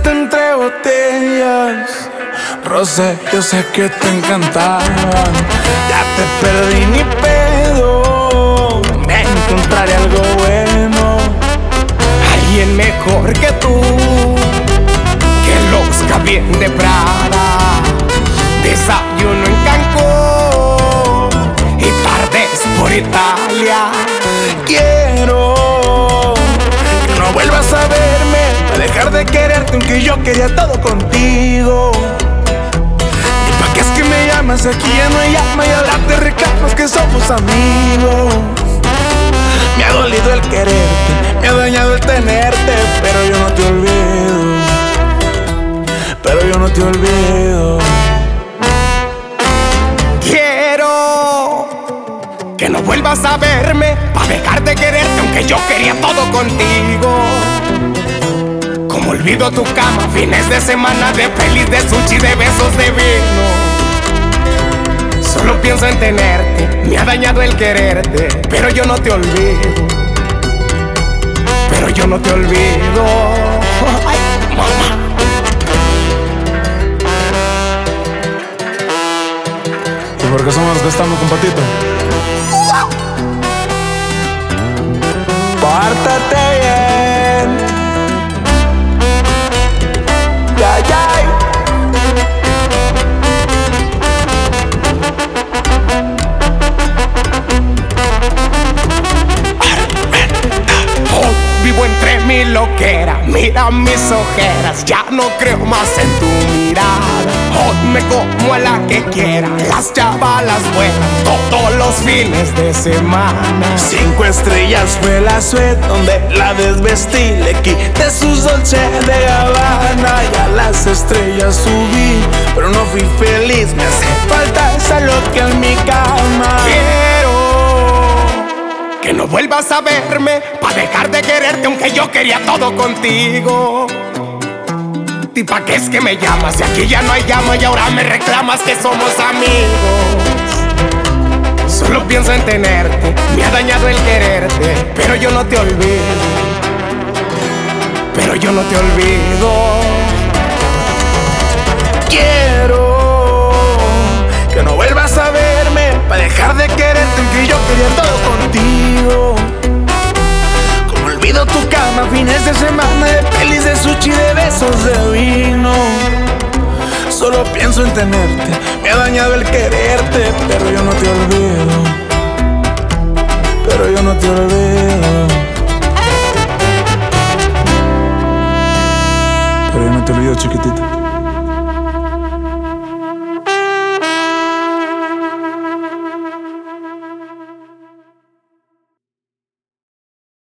besarte entre botellas. Rosé, yo sé que te encantaban. Ya te perdí ni pedo. Me encontraré algo bueno, alguien mejor que tú, que luzca bien de Prada, desayuno en Cancún y tardes por Italia. Quiero que no vuelvas a verme, a dejar de quererte aunque yo quería todo contigo. ¿Y pa' qué es que me llamas? Aquí ya no hay llama y ahora te reclamas que somos amigos. Me ha dolido el quererte, me ha dañado el tenerte, pero yo no te olvido, pero yo no te olvido. Quiero que no vuelvas a verme, pa' dejar de quererte aunque yo quería todo contigo. Como olvido tu cama, fines de semana de pelis, de sushi, de besos, de vino. Solo pienso en tenerte, me ha dañado el quererte, pero yo no te olvido, pero yo no te olvido. Ay, mamá. ¿Y por qué somos los que estamos con Patito? Pórtate bien. Ya, ya. Vivo entre mi loquera, mira mis ojeras, ya no creo más en tu mirada. Hoy me como a la que quiera, las chavalas vuelan todos los fines de semana. 5 estrellas fue la suite donde la desvestí, le quité sus Dolce de Gabbana y a las estrellas subí, pero no fui feliz, me hace falta esa loca en mi cama. Quiero que no vuelvas a verme, pa' dejar de quererte aunque yo quería todo contigo. ¿Y pa' qué es que me llamas si aquí ya no hay llama y ahora me reclamas que somos amigos? Solo pienso en tenerte, me ha dañado el quererte, pero yo no te olvido, pero yo no te olvido. Quiero que no vuelvas a verme, pa' dejar de quererte aunque yo quería todo contigo. Como olvido tu cama, fines de semana de pelis, de sushi, de besos, de vino. Solo pienso en tenerte, me ha dañado el quererte, pero yo no te olvido, pero yo no te olvido, pero yo no te olvido, chiquitita.